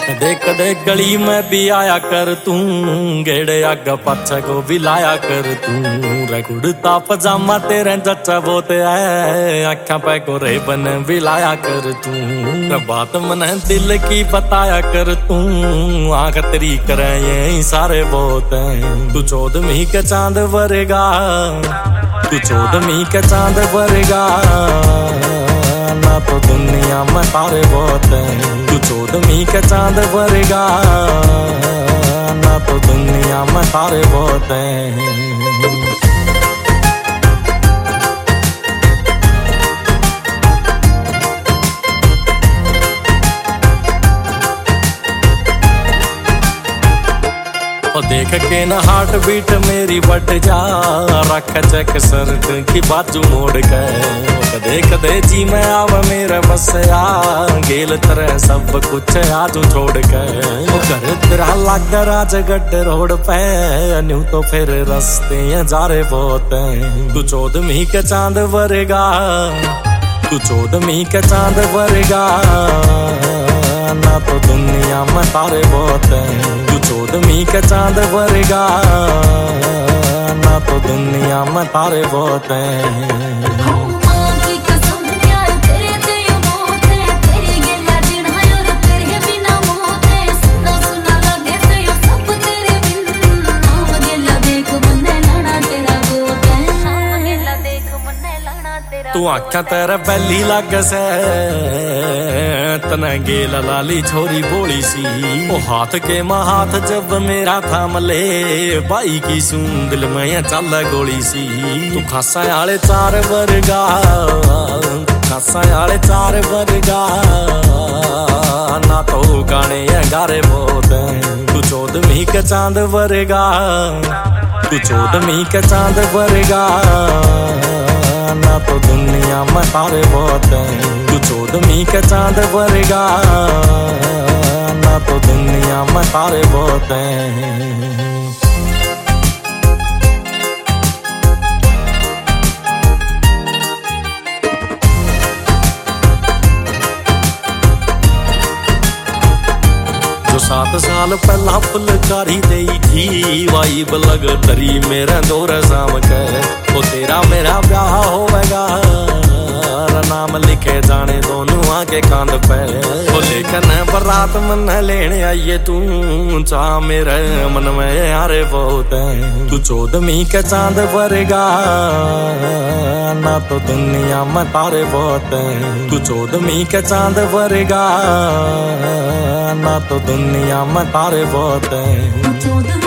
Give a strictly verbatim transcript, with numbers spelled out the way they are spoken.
कदे कदे गली में भी आया कर तू, गेड़े आगा पाछा को भी लाया कर तू। रगुड़ता पजामा तेरे जच्चा बोते है, आख्या पे को रेबन भी लाया कर तू। बात मने दिल की बताया कर तू, आंख तेरी करे ये सारे बोते। तू चौदहवीं के चांद वरेगा, तू चौदहवीं के चांद वरेगा, ना तो दुनिया में तारे बहुत हैं। तू चौदहवीं के चांद वरेगा, ना तो दुनिया में तारे बहुत हैं। देख के ना हार्ट बीट मेरी बढ़ जा, रख चेक शर्ट की बाजू मोड़ के। कदे कदे जी मैं आव मेरे बसया, गेल तरह सब कुछ आजू छोड़ के। घर तेरा लाग राजगढ़ रोड पे, न्यू तो फिर रस्ते जा रहे बहुत हैं। तू चौदहवीं के चांद वरेगा, तू चौदहवीं के चांद वरेगा, ना तो दुनिया में तारे बहुत हैं। तू चौदहवीं के चांद वरेगा, ना तो दुनिया में तारे बहुत हैं। तू आख्या तेरा बैली लग से, तना गेल लाली छोरी बोली सी। ओ हाथ के माँ हाथ जब मेरा था मले, भाई की सूं दिल में चल गोली सी। तू खासा आले चार वर्गा, खासा आले चार वर्गा, ना तो गाने गारे बहुत हैं। तू चौदहवीं के चांद वरेगा, तू चौदहवीं के चांद वरेगा, ना तो दुनिया में तारे बहुत हैं। तू चौदहवीं के चांद वरेगा, ना तो दुनिया में तारे बहुत हैं। जो सात साल पहला फुलकारी देई थी, वाइब लग तरी मेरे दौर शाम के। वो तेरा मेरा ब्याह होवेगा, नाम लिखे जाने दोनों आगे कांध पे। वो लेकिन बरात मन लेने आइए तू, चाह मेरे मन में यारे बहुत हैं। तू चौदहवीं के चांद वरेगा, ना तो दुनिया में तारे बहुत हैं। तू चौदहवीं के चांद वरेगा, ना तो दुनिया में तारे बहुत हैं।